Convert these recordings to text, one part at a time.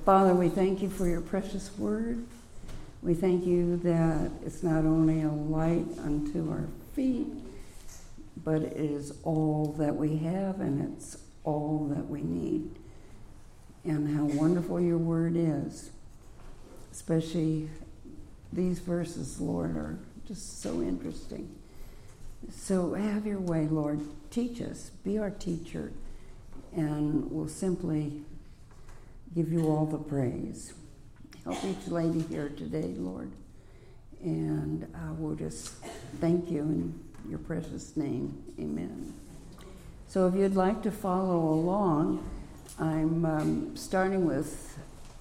Father, we thank you for your precious word. We thank you that it's not only a light unto our feet, but it is all that we have and it's all that we need. And how wonderful your word is. Especially these verses, Lord, are just so interesting. So have your way, Lord. Teach us. Be our teacher. And we'll simply give you all the praise. Help each lady here today, Lord. And we'll just thank you in your precious name. Amen. So if you'd like to follow along, I'm starting with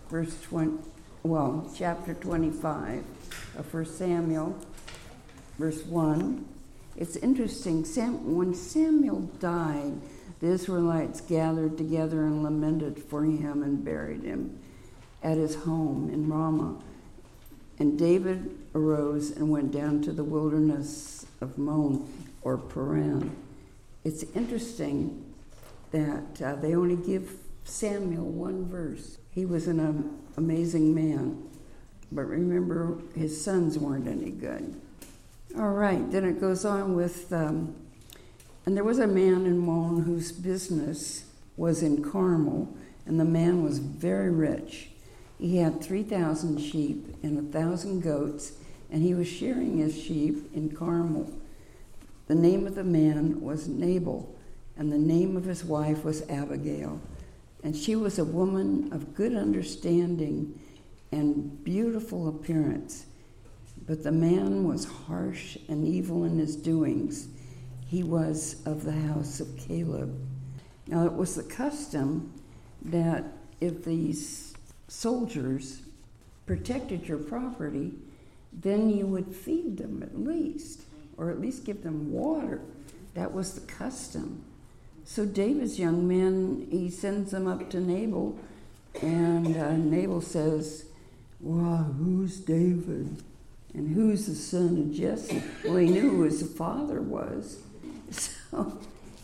chapter 25 of 1 Samuel, verse 1. It's interesting. When Samuel died, the Israelites gathered together and lamented for him and buried him at his home in Ramah. And David arose and went down to the wilderness of Mon, or Paran. It's interesting that they only give Samuel one verse. He was an amazing man. But remember, his sons weren't any good. All right, then it goes on with... And there was a man in Mon whose business was in Carmel, and the man was very rich. He had 3,000 sheep and 1,000 goats, and he was shearing his sheep in Carmel. The name of the man was Nabal, and the name of his wife was Abigail. And she was a woman of good understanding and beautiful appearance. But the man was harsh and evil in his doings. He was of the house of Caleb. Now, it was the custom that if these soldiers protected your property, then you would feed them at least, or at least give them water. That was the custom. So David's young man, he sends them up to Nabal, and Nabal says, "Well, who's David? And who's the son of Jesse?" Well, he knew who his father was. So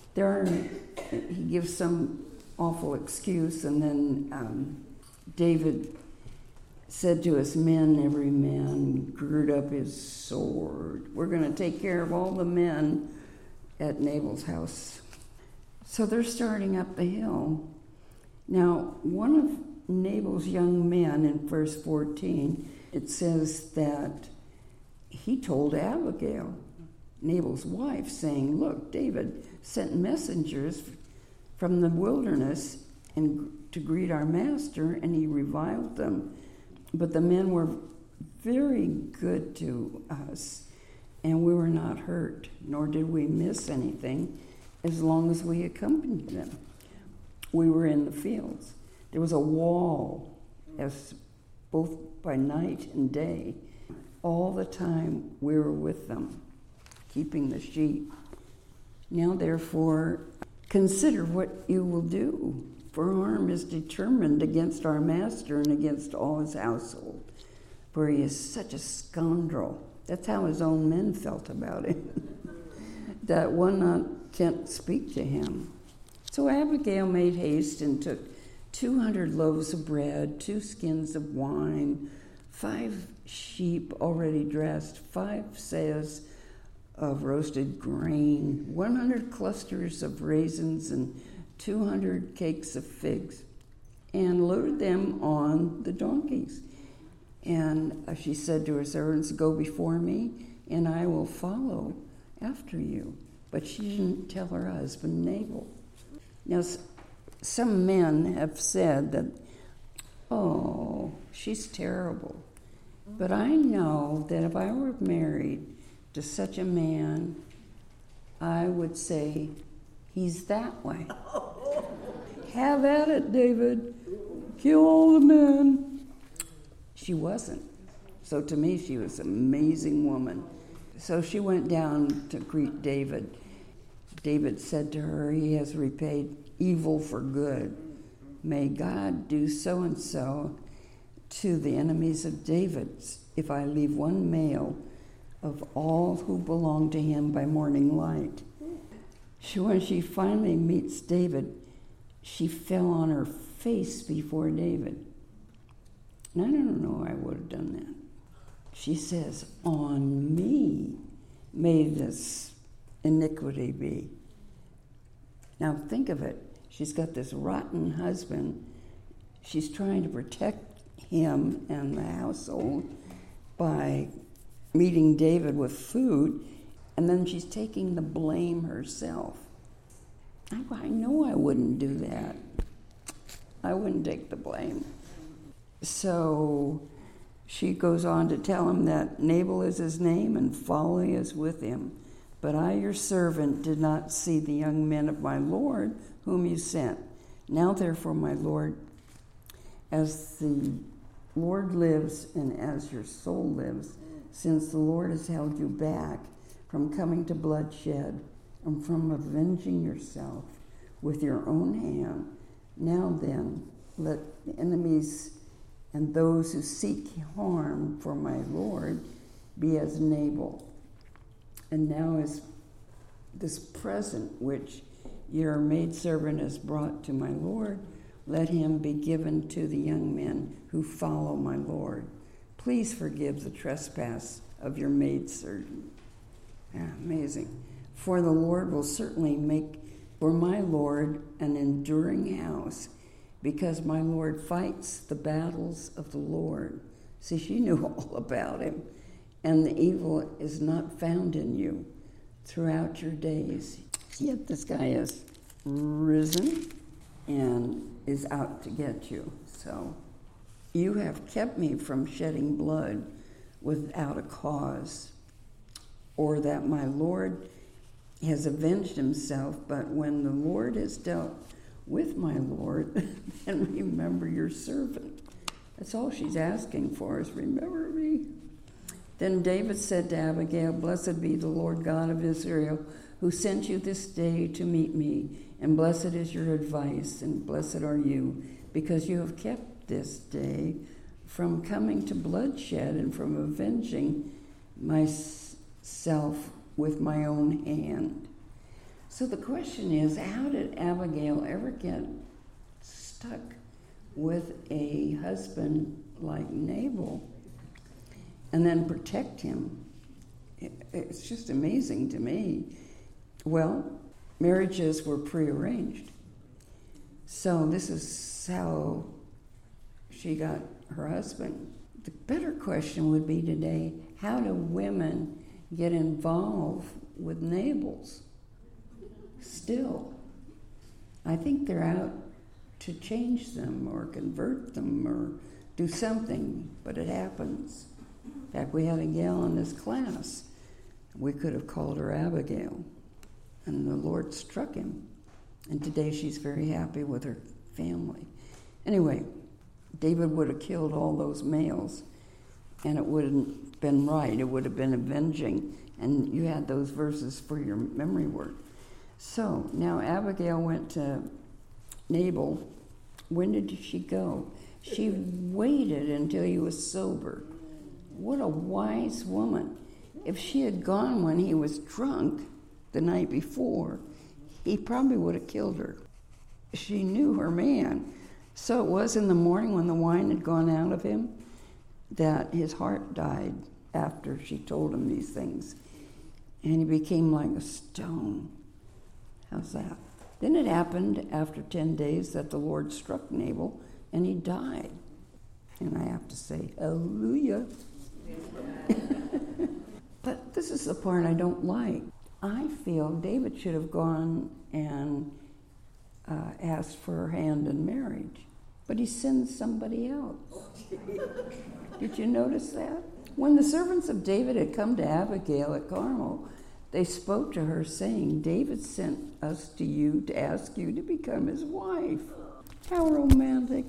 he gives some awful excuse, and then David said to his men, "Every man gird up his sword. We're going to take care of all the men at Nabal's house." So they're starting up the hill. Now, one of Nabal's young men in verse 14, it says that he told Abigail, Nabal's wife, saying, "Look, David sent messengers from the wilderness to greet our master, and he reviled them. But the men were very good to us, and we were not hurt, nor did we miss anything as long as we accompanied them. We were in the fields. There was a wall, as both by night and day. All the time we were with them, keeping the sheep. Now, therefore, consider what you will do, for harm is determined against our master and against all his household, for he is such a scoundrel." That's how his own men felt about him, that one can't speak to him. So Abigail made haste and took 200 loaves of bread, 2 skins of wine, 5 sheep already dressed, 5 seahs of roasted grain, 100 clusters of raisins, and 200 cakes of figs, and loaded them on the donkeys. And she said to her servants, "Go before me, and I will follow after you." But she didn't tell her husband Nabal. Now, some men have said that, "Oh, she's terrible." But I know that if I were married to such a man, I would say, he's that way. Have at it, David. Kill all the men. She wasn't. So to me, she was an amazing woman. So she went down to greet David. David said to her, "He has repaid evil for good. May God do so and so to the enemies of David if I leave one male of all who belong to him by morning light." When she finally meets David, she fell on her face before David. And I don't know I would have done that. She says, on me may this iniquity be. Now think of it. She's got this rotten husband. She's trying to protect him and the household by meeting David with food, and then she's taking the blame herself. I know I wouldn't do that. I wouldn't take the blame. So she goes on to tell him that Nabal is his name and folly is with him. But I, your servant, did not see the young men of my Lord whom you sent. Now therefore, my Lord, as the Lord lives and as your soul lives, since the Lord has held you back from coming to bloodshed and from avenging yourself with your own hand, now then, let the enemies and those who seek harm for my Lord be as Nabal. And now is this present which your maidservant has brought to my Lord, let him be given to the young men who follow my Lord. Please forgive the trespass of your maidservant. Amazing. For the Lord will certainly make for my Lord an enduring house, because my Lord fights the battles of the Lord. See, she knew all about him. And the evil is not found in you throughout your days. Yet this guy is risen and is out to get you. So you have kept me from shedding blood without a cause, or that my Lord has avenged himself. But when the Lord has dealt with my Lord, then remember your servant. That's all she's asking for, is remember me. Then David said to Abigail, blessed be the Lord God of Israel, who sent you this day to meet me, and blessed is your advice, and blessed are you, because you have kept this day from coming to bloodshed and from avenging myself with my own hand. So the question is, how did Abigail ever get stuck with a husband like Nabal and then protect him? It's just amazing to me. Well, marriages were prearranged. So this is how she got her husband. The better question would be today, how do women get involved with Nabals? Still, I think they're out to change them or convert them or do something, but it happens. In fact, we had a gal in this class. We could have called her Abigail, and the Lord struck him. And today she's very happy with her family. Anyway, David would have killed all those males, and it wouldn't been right. It would have been avenging, and you had those verses for your memory work. So now Abigail went to Nabal. When did she go? She waited until he was sober. What a wise woman. If she had gone when he was drunk the night before, he probably would have killed her. She knew her man. So it was in the morning when the wine had gone out of him that his heart died after she told him these things. And he became like a stone. How's that? Then it happened after 10 days that the Lord struck Nabal and he died. And I have to say, hallelujah. But this is the part I don't like. I feel David should have gone and asked for her hand in marriage. But he sends somebody else. Did you notice that? When the servants of David had come to Abigail at Carmel, they spoke to her, saying, David sent us to you to ask you to become his wife. How romantic.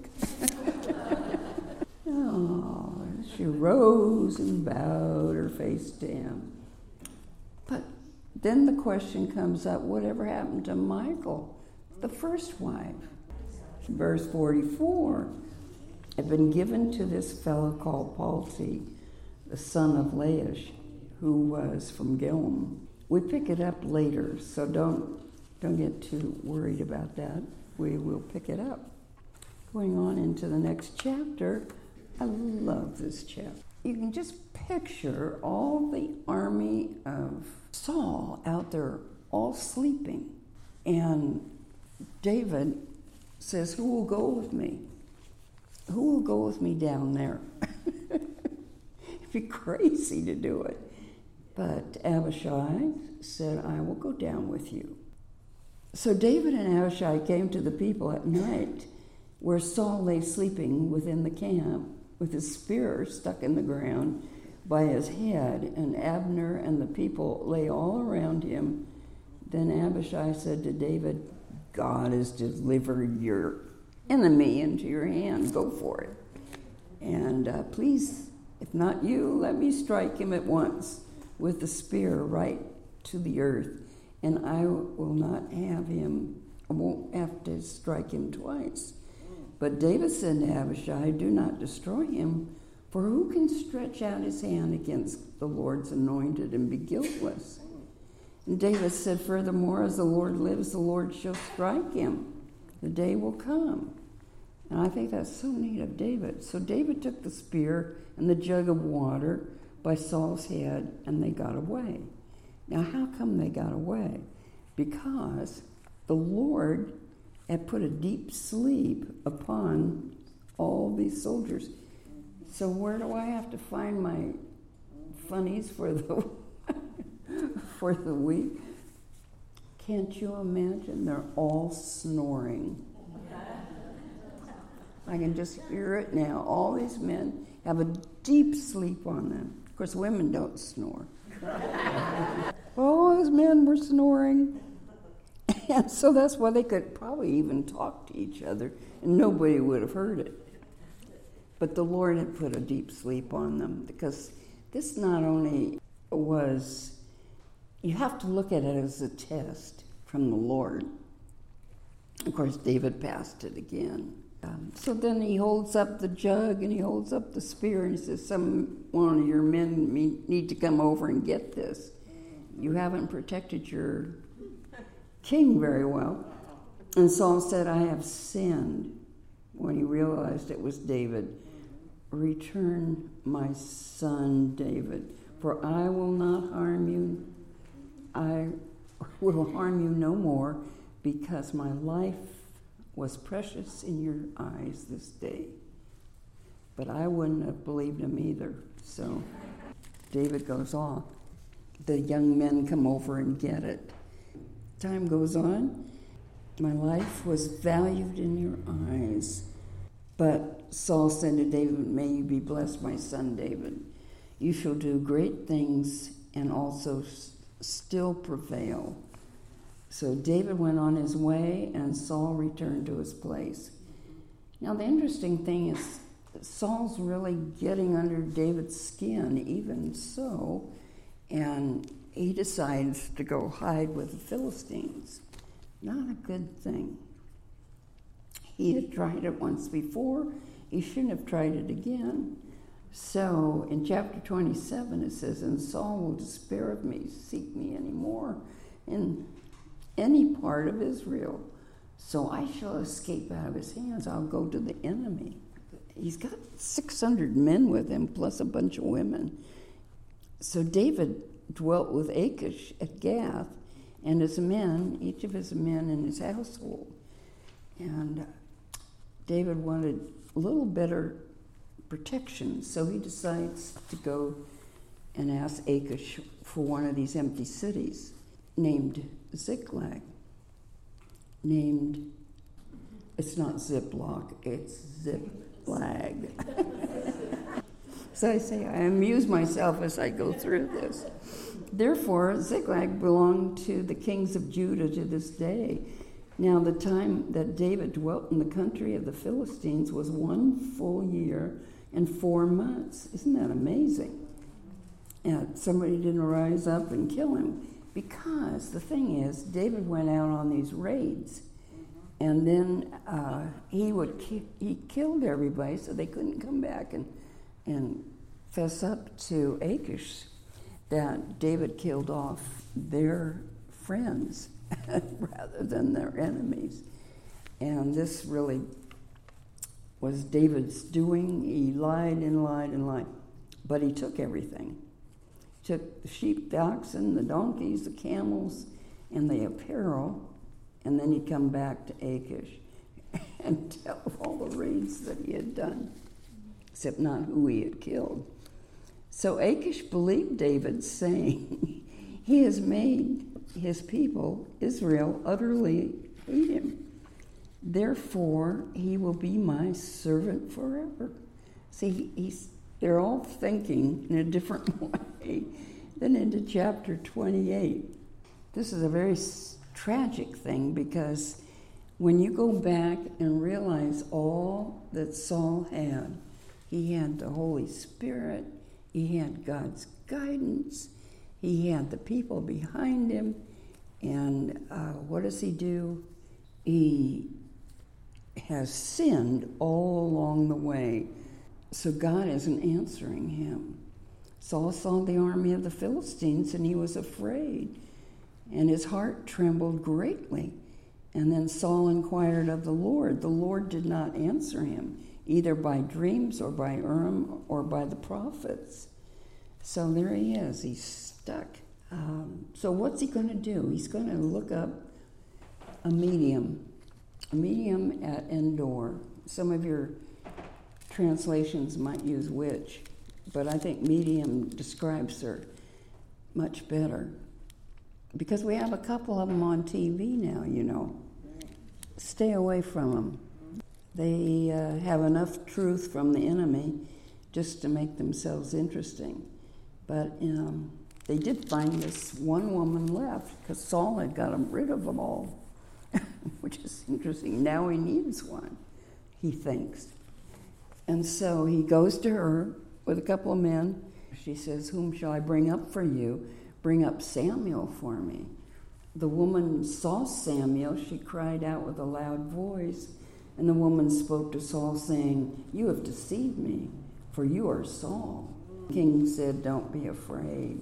Oh, she rose and bowed her face to him. But then the question comes up, whatever happened to Michal, the first wife? Verse 44, had been given to this fellow called Palti, the son of Laish, who was from Gilm. We pick it up later, so don't get too worried about that. We will pick it up. Going on into the next chapter, I love this chapter. You can just picture all the army of Saul out there all sleeping. And David says, who will go with me? Who will go with me down there? It'd be crazy to do it. But Abishai said, I will go down with you. So David and Abishai came to the people at night where Saul lay sleeping within the camp with his spear stuck in the ground by his head, and Abner and the people lay all around him. Then Abishai said to David, God has delivered your enemy into your hand. Go for it. And please, if not you, let me strike him at once with the spear right to the earth, and I will not have him, I won't have to strike him twice. But David said to Abishai, do not destroy him, for who can stretch out his hand against the Lord's anointed and be guiltless? And David said, furthermore, as the Lord lives, the Lord shall strike him. The day will come. And I think that's so neat of David. So David took the spear and the jug of water by Saul's head, and they got away. Now, how come they got away? Because the Lord had put a deep sleep upon all these soldiers. So where do I have to find my funnies for the for the week? Can't you imagine? They're all snoring. I can just hear it now. All these men have a deep sleep on them. Of course, women don't snore. All those men were snoring. And so that's why they could probably even talk to each other, and nobody would have heard it. But the Lord had put a deep sleep on them, because this not only was, you have to look at it as a test from the Lord. Of course, David passed it again. So then he holds up the jug and he holds up the spear and he says, one of your men need to come over and get this. You haven't protected your king very well. And Saul said, I have sinned. When he realized it was David, return my son David, for I will not harm you. I will harm you no more, because my life was precious in your eyes this day. But I wouldn't have believed him either. So David goes off. The young men come over and get it. Time goes on. My life was valued in your eyes. But Saul said to David, may you be blessed, my son David. You shall do great things and also still prevail. So David went on his way, and Saul returned to his place. Now, the interesting thing is Saul's really getting under David's skin, even so, and he decides to go hide with the Philistines. Not a good thing. He had tried it once before. He shouldn't have tried it again. So in chapter 27, it says, and Saul will despair of me, seek me anymore in any part of Israel. So I shall escape out of his hands. I'll go to the enemy. He's got 600 men with him, plus a bunch of women. So David dwelt with Achish at Gath, and his men, each of his men in his household. And David wanted a little better protection, so he decides to go and ask Achish for one of these empty cities named Ziklag. It's not Ziploc, it's Ziklag. So I say, I amuse myself as I go through this. Therefore, Ziklag belonged to the kings of Judah to this day. Now, the time that David dwelt in the country of the Philistines was 1 full year and 4 months. Isn't that amazing? And somebody didn't rise up and kill him. Because the thing is, David went out on these raids, and then he killed everybody, so they couldn't come back and fess up to Achish that David killed off their friends rather than their enemies. And this really was David's doing. He lied and lied and lied. But he took everything. He took the sheep, the oxen, the donkeys, the camels, and the apparel, and then he'd come back to Achish and tell of all the raids that he had done, except not who he had killed. So Achish believed David, saying, he has made his people, Israel, utterly hate him. Therefore, he will be my servant forever. See, they're all thinking in a different way. Then into chapter 28. This is a very tragic thing, because when you go back and realize all that Saul had, he had the Holy Spirit, he had God's guidance, he had the people behind him, and what does he do? He has sinned all along the way, so God isn't answering him. Saul saw the army of the Philistines, and he was afraid, and his heart trembled greatly. And then Saul inquired of the Lord. The Lord did not answer him, either by dreams or by Urim or by the prophets. So there he is. He's stuck. So what's he going to do? He's going to look up a medium at Endor. Some of your translations might use witch, but I think medium describes her much better. Because we have a couple of them on TV now, you know. Stay away from them. They have enough truth from the enemy just to make themselves interesting. But they did find this one woman left, because Saul had got rid of them all, which is interesting. Now he needs one, he thinks. And so he goes to her with a couple of men. She says, whom shall I bring up for you? Bring up Samuel for me. The woman saw Samuel. She cried out with a loud voice. And the woman spoke to Saul, saying, you have deceived me, for you are Saul. The king said, don't be afraid.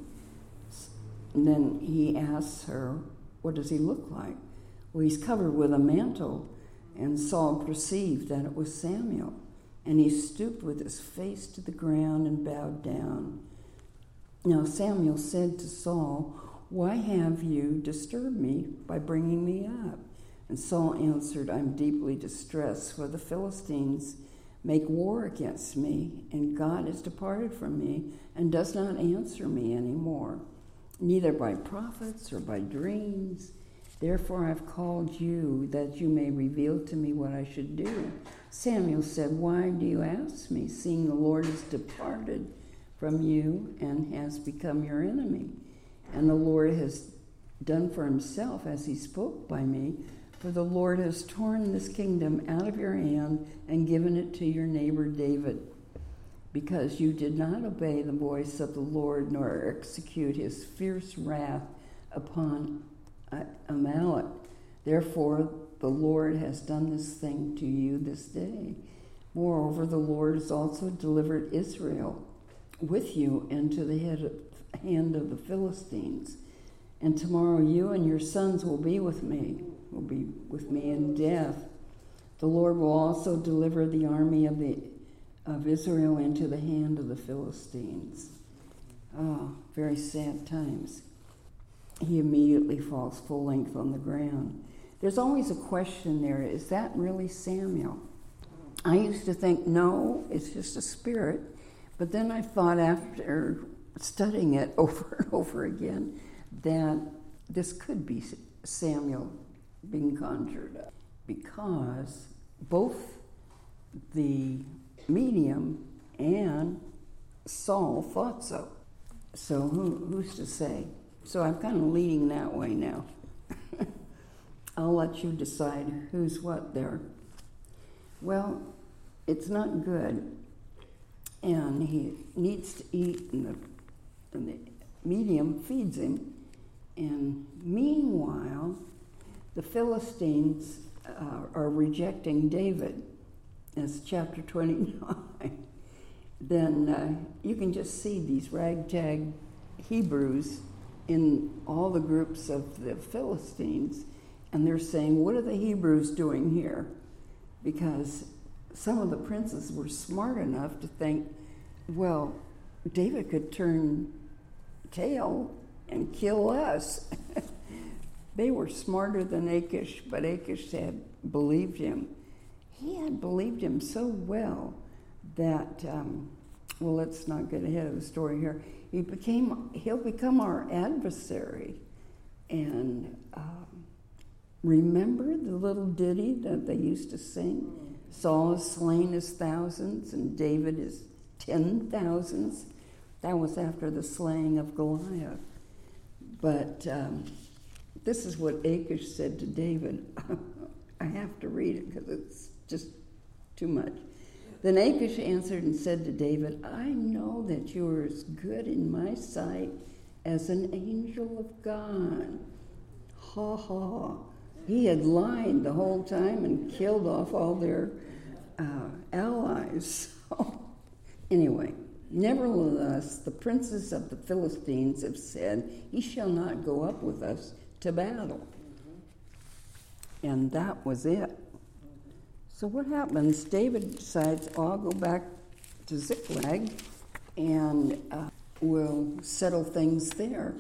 And then he asks her, what does he look like? Well, he's covered with a mantle. And Saul perceived that it was Samuel. And he stooped with his face to the ground and bowed down. Now Samuel said to Saul, why have you disturbed me by bringing me up? And Saul answered, I'm deeply distressed, for the Philistines make war against me, and God has departed from me and does not answer me anymore, neither by prophets or by dreams. Therefore I've called you, that you may reveal to me what I should do. Samuel said, why do you ask me, seeing the Lord has departed from you and has become your enemy? And the Lord has done for himself as he spoke by me, for the Lord has torn this kingdom out of your hand and given it to your neighbor David, because you did not obey the voice of the Lord, nor execute his fierce wrath upon Amalek. Therefore the Lord has done this thing to you this day. Moreover, the Lord has also delivered Israel with you into the hand of the Philistines. And tomorrow you and your sons will be with me in death. The Lord will also deliver the army of Israel into the hand of the Philistines. Oh, very sad times. He immediately falls full length on the ground. There's always a question there, is that really Samuel? I used to think, no, it's just a spirit. But then I thought, after studying it over and over again, that this could be Samuel being conjured up, because both the medium and Saul thought so. So who's to say? So I'm kind of leaning that way now. I'll let you decide who's what there. Well, it's not good, and he needs to eat, and the medium feeds him. And meanwhile, the Philistines are rejecting David. That's chapter 29. Then you can just see these ragtag Hebrews in all the groups of the Philistines, and they're saying, what are the Hebrews doing here? Because some of the princes were smart enough to think, well, David could turn tail and kill us. They were smarter than Achish, but Achish had believed him. He had believed him so well that, well, let's not get ahead of the story here. He'll become our adversary. And remember the little ditty that they used to sing? Saul has slain his thousands and David his 10,000s. That was after the slaying of Goliath. But this is what Achish said to David. I have to read it because it's just too much. Then Achish answered and said to David, I know that you are as good in my sight as an angel of God. Ha ha. He had lied the whole time and killed off all their allies. Anyway, nevertheless, the princes of the Philistines have said, he shall not go up with us to battle. And that was it. So what happens? David decides, I'll go back to Ziklag and we'll settle things there.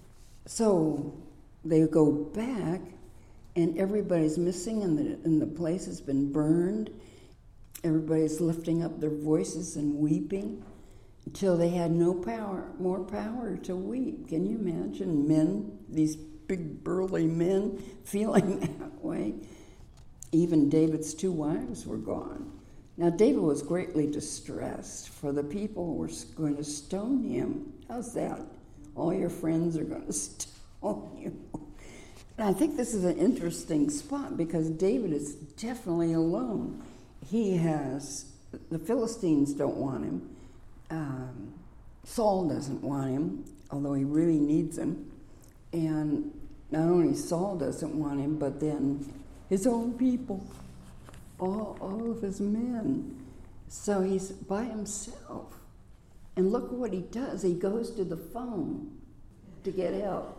So they go back, and everybody's missing, and the place has been burned. Everybody's lifting up their voices and weeping until they had no more power to weep. Can you imagine men, these big burly men, feeling that way? Even David's 2 wives were gone. Now David was greatly distressed, for the people were going to stone him. How's that? All your friends are going to stone you. And I think this is an interesting spot because David is definitely alone. The Philistines don't want him. Saul doesn't want him, although he really needs him. And not only Saul doesn't want him, but then his own people, all of his men. So he's by himself. And look what he does. He goes to the phone to get help.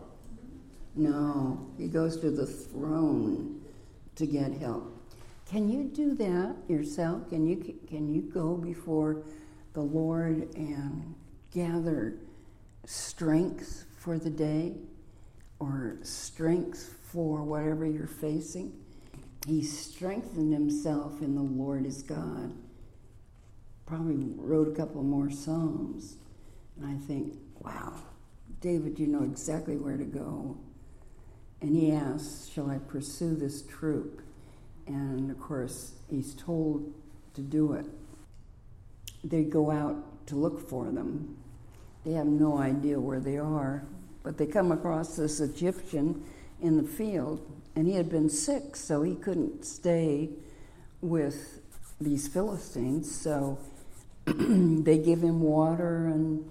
No, he goes to the throne to get help. Can you do that yourself? Can you go before the Lord and gather strength for the day or strength for whatever you're facing? He strengthened himself in the Lord his God. Probably wrote a couple more Psalms. And I think, wow, David, you know exactly where to go. And he asks, shall I pursue this troop? And of course, he's told to do it. They go out to look for them. They have no idea where they are, but they come across this Egyptian in the field, and he had been sick, so he couldn't stay with these Philistines. So they give him water and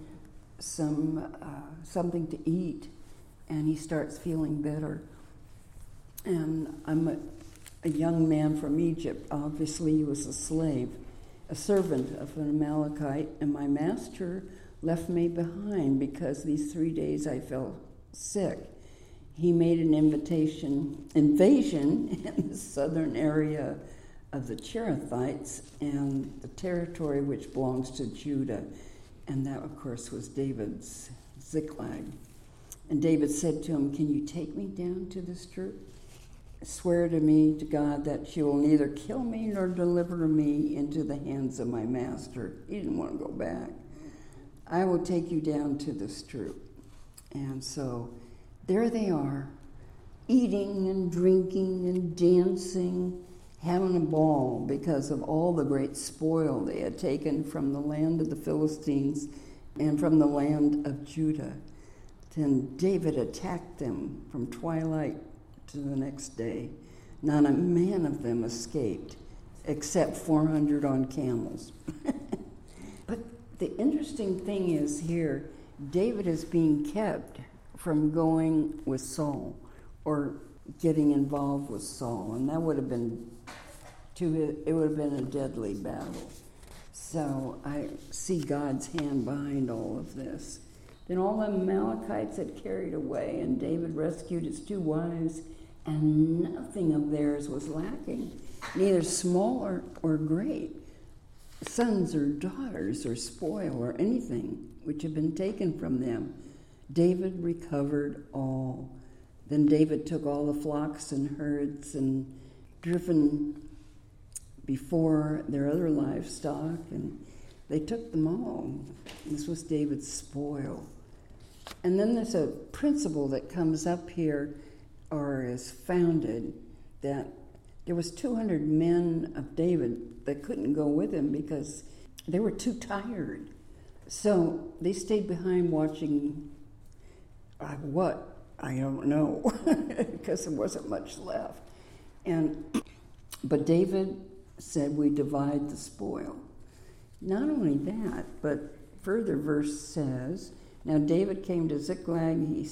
something to eat, and he starts feeling better. And I'm a young man from Egypt. Obviously, he was a slave, a servant of an Amalekite, and my master left me behind because these 3 days I felt sick. He made an invasion in the southern area of the Cherethites and the territory which belongs to Judah. And that, of course, was David's Ziklag. And David said to him, can you take me down to this troop? Swear to me, to God, that you will neither kill me nor deliver me into the hands of my master. He didn't want to go back. I will take you down to this troop. And so there they are, eating and drinking and dancing, having a ball because of all the great spoil they had taken from the land of the Philistines and from the land of Judah. Then David attacked them from twilight to the next day. Not a man of them escaped, except 400 on camels. But the interesting thing is here, David is being kept from going with Saul or getting involved with Saul, and that would have been a deadly battle. So I see God's hand behind all of this. Then all the Amalekites had carried away, and David rescued his 2 wives, and nothing of theirs was lacking. neither small or great, sons or daughters or spoil or anything which had been taken from them. David recovered all. Then David took all the flocks and herds and driven before their other livestock, and they took them all. This was David's spoil. And then there's a principle that comes up here, or is founded, that there was 200 men of David that couldn't go with him because they were too tired. So they stayed behind watching what? I don't know, because there wasn't much left. But David said, we divide the spoil. Not only that, but further verse says, now David came to Ziklag, he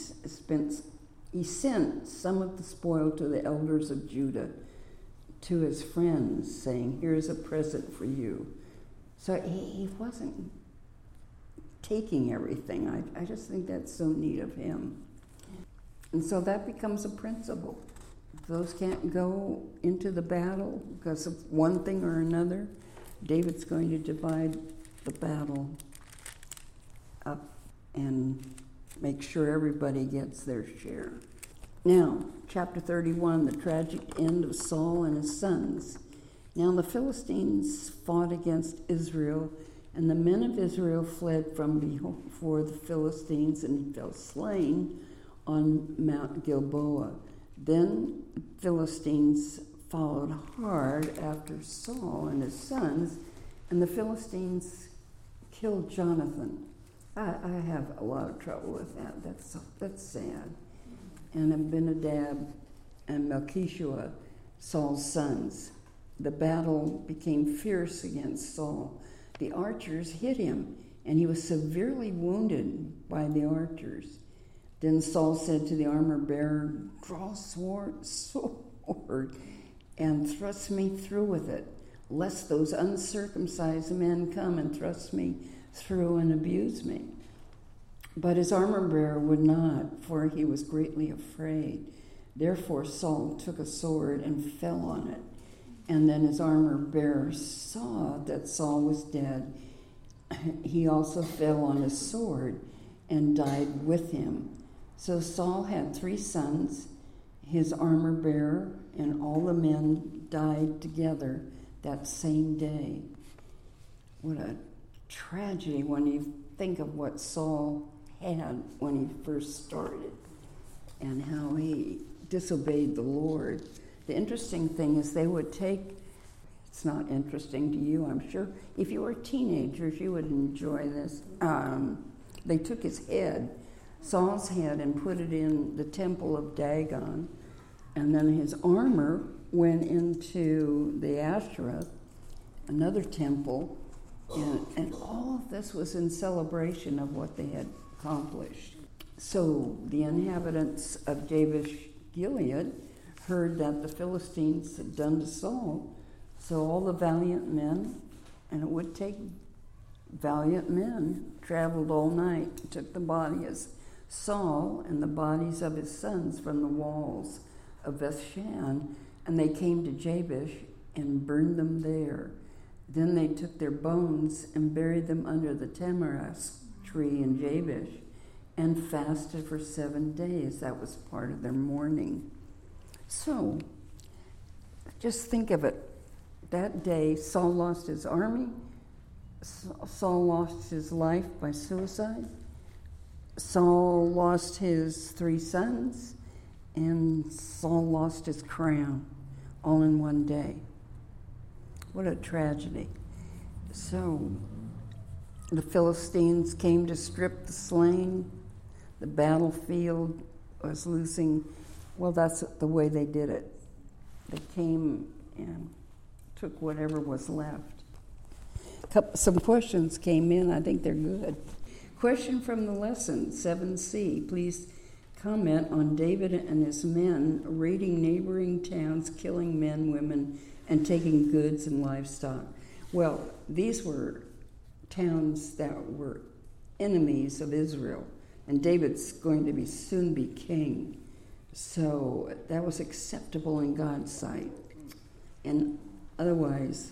sent some of the spoil to the elders of Judah, to his friends, saying, here's a present for you. So he wasn't taking everything. I just think that's so neat of him. And so that becomes a principle. If those can't go into the battle because of one thing or another, David's going to divide the battle up and make sure everybody gets their share. Now, chapter 31, the tragic end of Saul and his sons. Now the Philistines fought against Israel, and the men of Israel fled from before the Philistines and fell slain on Mount Gilboa. Then the Philistines followed hard after Saul and his sons, and the Philistines killed Jonathan. I have a lot of trouble with that. That's sad. And Abinadab and Melchishua, Saul's sons. The battle became fierce against Saul. The archers hit him, and he was severely wounded by the archers. Then Saul said to the armor bearer, draw sword and thrust me through with it, lest those uncircumcised men come and thrust me through and abuse me. But his armor bearer would not, for he was greatly afraid. Therefore Saul took a sword and fell on it. And then his armor bearer saw that Saul was dead. He also fell on his sword and died with him. So Saul had 3 sons, his armor bearer, and all the men died together that same day. What a tragedy when you think of what Saul had when he first started and how he disobeyed the Lord. The interesting thing is they would take, it's not interesting to you, I'm sure. If you were teenagers, you would enjoy this. They took his head, Saul's head, and put it in the temple of Dagon. And then his armor went into the Asherah, another temple. And all of this was in celebration of what they had accomplished. So the inhabitants of Jabesh Gilead heard that the Philistines had done to Saul. So all the valiant men, and it would take valiant men, traveled all night, took the body of Saul and the bodies of his sons from the walls of Bethshan, and they came to Jabesh and burned them there. Then they took their bones and buried them under the tamarisk tree in Jabesh and fasted for 7 days. That was part of their mourning. So, just think of it. That day, Saul lost his army. Saul lost his life by suicide. Saul lost his 3 sons. And Saul lost his crown all in one day. What a tragedy. So, the Philistines came to strip the slain. The battlefield was losing. Well, that's the way they did it. They came and took whatever was left. Some questions came in. I think they're good. Question from the lesson, 7C. Please comment on David and his men raiding neighboring towns, killing men, women, and taking goods and livestock. Well, these were towns that were enemies of Israel, and David's going to soon be king. So that was acceptable in God's sight. And Otherwise,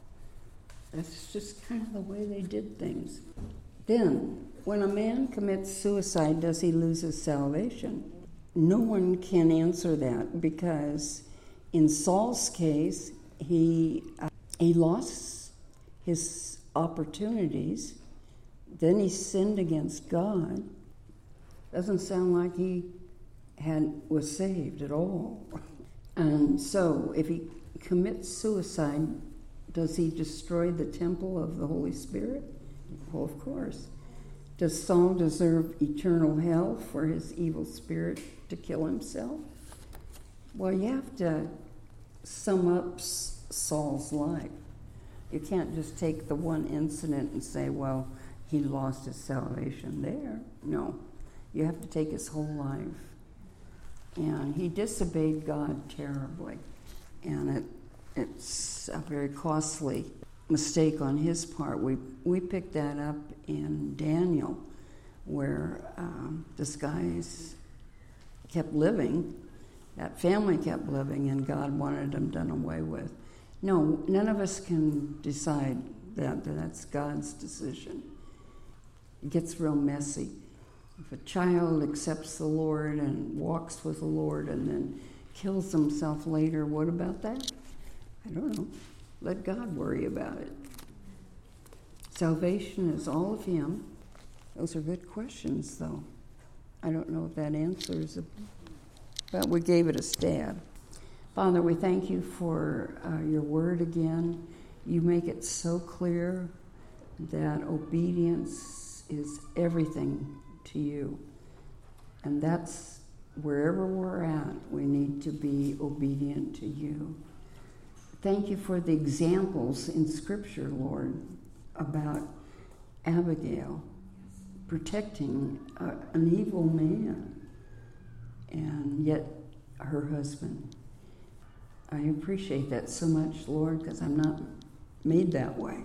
that's just kind of the way they did things. Then, when a man commits suicide, does he lose his salvation? No one can answer that, because in Saul's case, he lost his opportunities. Then he sinned against God. Doesn't sound like he was saved at all. And so, if he commits suicide, does he destroy the temple of the Holy Spirit? Well, of course. Does Saul deserve eternal hell for his evil spirit to kill himself? Well, you have to sum up Saul's life. You can't just take the one incident and say, well, he lost his salvation there. No, you have to take his whole life. And he disobeyed God terribly. And it's a very costly mistake on his part. We picked that up in Daniel, where this guy kept living, that family kept living, and God wanted them done away with. No, none of us can decide that. That's God's decision. It gets real messy. If a child accepts the Lord and walks with the Lord and then kills himself later, what about that? I don't know. Let God worry about it. Salvation is all of Him. Those are good questions, though. I don't know if that answers it, but we gave it a stab. Father, we thank you for your word again. You make it so clear that obedience is everything to you. And that's wherever we're at, we need to be obedient to you. Thank you for the examples in Scripture, Lord, about Abigail protecting an evil man and yet her husband. I appreciate that so much, Lord, because I'm not made that way.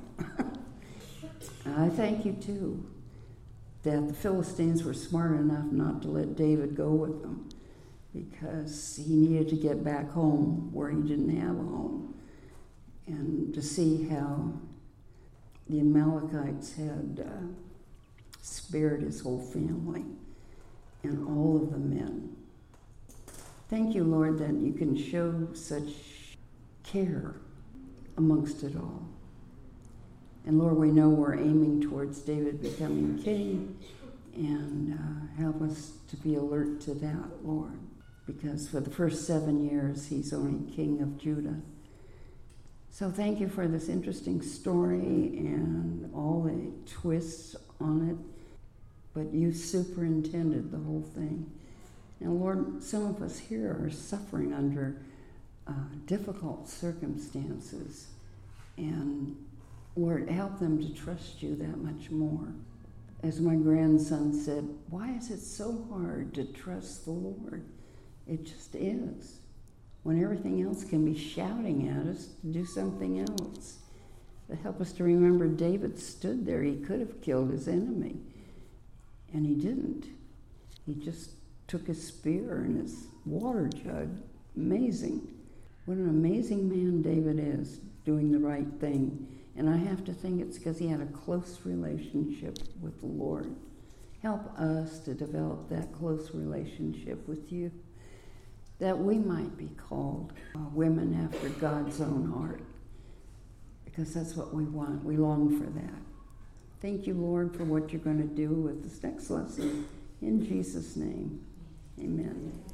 I thank you, too, that the Philistines were smart enough not to let David go with them, because he needed to get back home where he didn't have a home, and to see how the Amalekites had spared his whole family and all of the men. Thank you, Lord, that you can show such care amongst it all. And Lord, we know we're aiming towards David becoming king, and help us to be alert to that, Lord, because for the first 7 years, he's only king of Judah. So thank you for this interesting story and all the twists on it, but you superintended the whole thing. And Lord, some of us here are suffering under difficult circumstances, and Lord, help them to trust you that much more. As my grandson said, why is it so hard to trust the Lord? It just is. When everything else can be shouting at us to do something else. But help us to remember David stood there. He could have killed his enemy, and he didn't. He just took his spear and his water jug. Amazing. What an amazing man David is, doing the right thing. And I have to think it's because he had a close relationship with the Lord. Help us to develop that close relationship with you, that we might be called women after God's own heart, because that's what we want. We long for that. Thank you, Lord, for what you're going to do with this next lesson. In Jesus' name, amen.